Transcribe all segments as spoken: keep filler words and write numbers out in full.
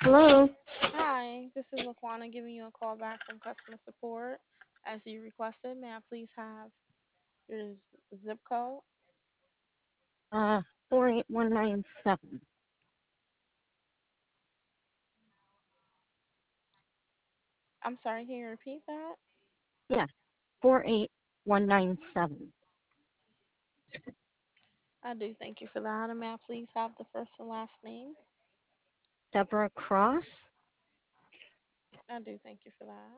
Hello. Hi, this is Laquana giving you a call back from customer support. As you requested, may I please have your z- zip code? Uh, four eight one nine seven. I'm sorry, can you repeat that? Yeah, four eight one nine seven. I do thank you for that. And may I please have the first and last name? Deborah Cross. I do thank you for that.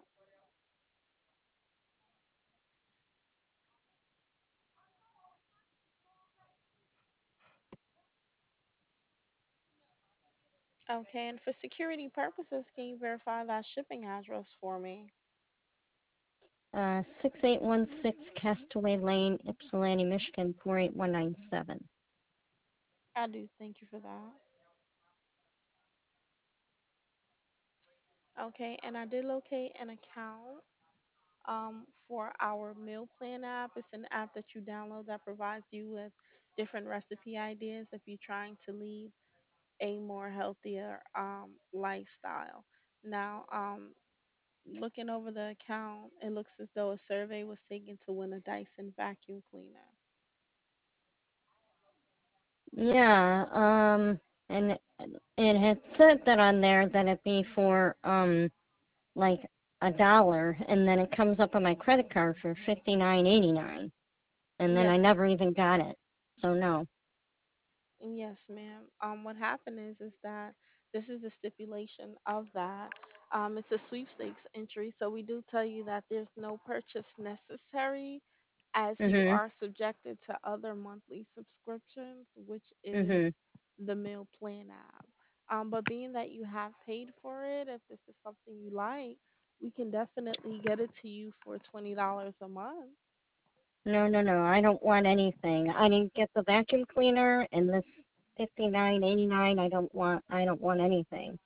Okay, and for security purposes, can you verify that shipping address for me? Uh, six eight one six Castaway Lane, Ypsilanti, Michigan, four eight one nine seven. I do thank you for that. Okay, and I did locate an account um, for our meal plan app. It's an app that you download that provides you with different recipe ideas if you're trying to lead a more healthier um, lifestyle. Now, um, looking over the account, it looks as though a survey was taken to win a Dyson vacuum cleaner. Yeah. Um, and it, it had said that on there that it'd be for um like a dollar, and then it comes up on my credit card for fifty nine eighty nine, and then Yes, I never even got it. So no. yes, ma'am. Um, what happened is is that this is the stipulation of that. Um, it's a sweepstakes entry, so we do tell you that there's no purchase necessary, as you Mhm. are subjected to other monthly subscriptions, which is Mhm. the meal plan app. Um, but being that you have paid for it, if this is something you like, we can definitely get it to you for twenty dollars a month. No, no, no. I don't want anything. I didn't get the vacuum cleaner and this fifty nine eighty nine. I don't want. I don't want anything.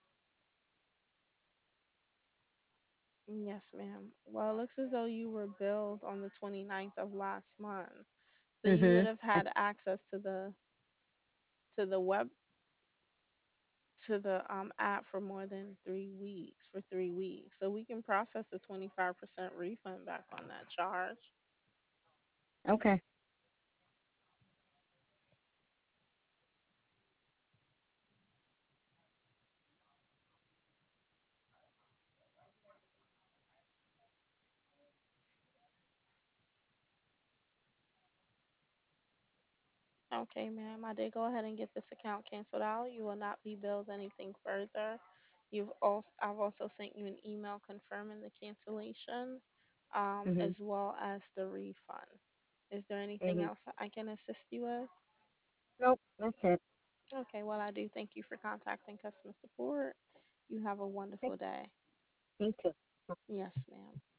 Yes, ma'am. Well, it looks as though you were billed on the twenty ninth of last month. So you would Mhm. have I- had access to the to the web to the um app for more than three weeks for three weeks. So we can process a twenty-five percent refund back on that charge. Okay. Okay, ma'am. I did go ahead and get this account canceled out. You will not be billed anything further. You've also I've also sent you an email confirming the cancellation, um, as Mhm. well as the refund. Is there anything Mhm. else I can assist you with? Nope. That's it. Okay, well, I do thank you for contacting customer support. You have a Thank wonderful day. you too. Yes, ma'am.